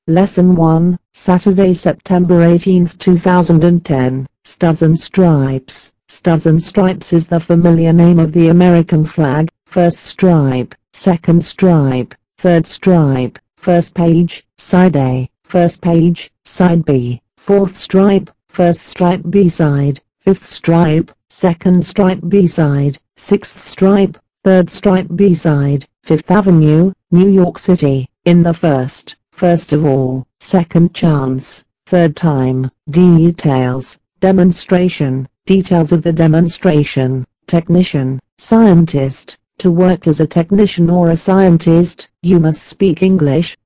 Lesson 1, Saturday, September 18, 2010, Stars and Stripes. Stars and Stripes is the familiar name of the American flag. First stripe, second stripe, third stripe, first page, side A, first page, side B, fourth stripe, first stripe B-side, fifth stripe, second stripe B-side, sixth stripe, third stripe B-side. Fifth Avenue, New York City, in the first of all, second chance, third time. Details, demonstration, details of the demonstration. Technician, scientist. To work as a technician or a scientist, you must speak English.